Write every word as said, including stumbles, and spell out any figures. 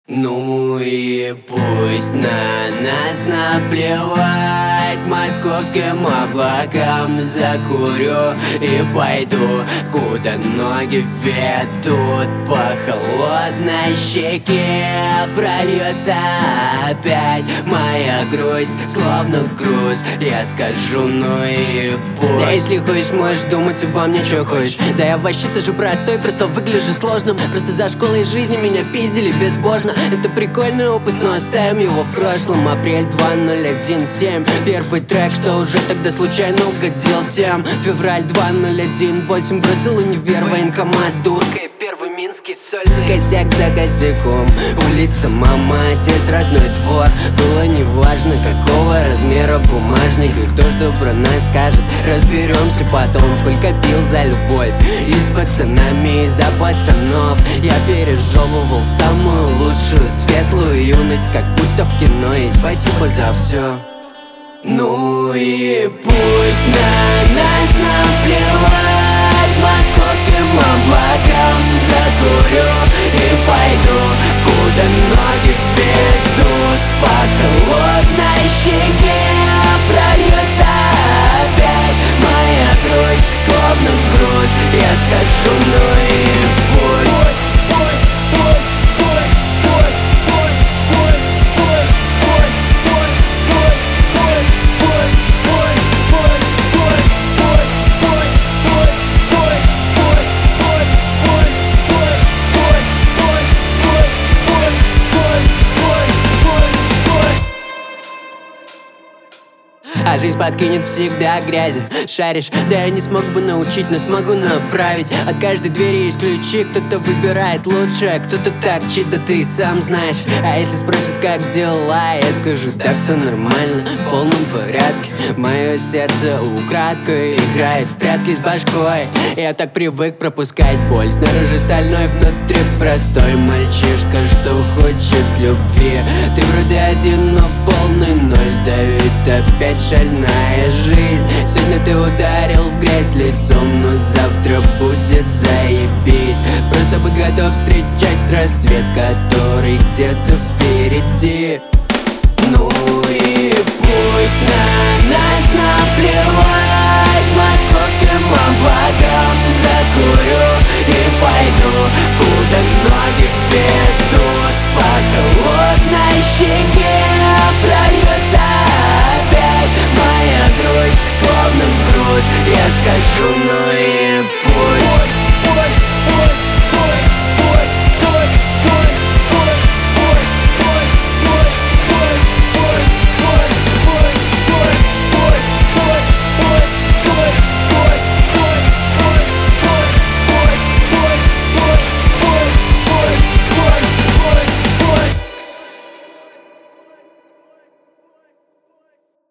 Ну и пусть на нас наплевать, московским облакам закурю и пойду, куда ноги ведут. По холодной щеке прольется опять моя грусть, словно груз. Я скажу, ну и пусть. Да если хочешь, можешь думать обо мне, что хочешь. Да я вообще тоже простой, просто выгляжу сложным. Просто за школой жизни меня пиздили безбожно. Это прикольный опыт, но оставим его в прошлом. Апрель два ноль один семь. Первый трек, что уже тогда случайно угодил всем. Февраль два ноль один восемь. Бросил универ, военкомат, дурка и первый минский сольный. Косяк за косяком, улица, мама, отец, родной двор. Было неважно, какого размера бумажник и кто что про нас скажет. Разберемся потом, сколько пил за любовь. И с пацанами, и за пацанов. Я пережевывал самую лучшую светлую юность, как будто в кино. И спасибо за все. Ну и пусть на нас наплевать, московским облакам закурю и пойду, куда ноги ведут. По холодной щеке прольется опять моя грусть, словно груз. Я скажу, ну и пусть. А жизнь подкинет всегда грязи. Шаришь, да я не смог бы научить, но смогу направить. От каждой двери есть ключи, кто-то выбирает лучшее, кто-то торчит, да ты и сам знаешь. А если спросят, как дела, я скажу, да все нормально, в полном порядке. Мое сердце украдкой играет в прятки с башкой. Я так привык пропускать боль, снаружи стальной, внутри простой мальчишка, что хочет любви. Ты вроде один, но полный ноль, давит опять шальная жизнь. Сегодня ты ударил в грязь лицом, но завтра будет заебись. Просто будь готов встречать рассвет, который где-то впереди. Ну и пусть на нас наплевать, московским облакам закурю и пойду, куда ноги ведут. По холодной щеке прольется опять моя грусть, словно груз. Я скажу, ну и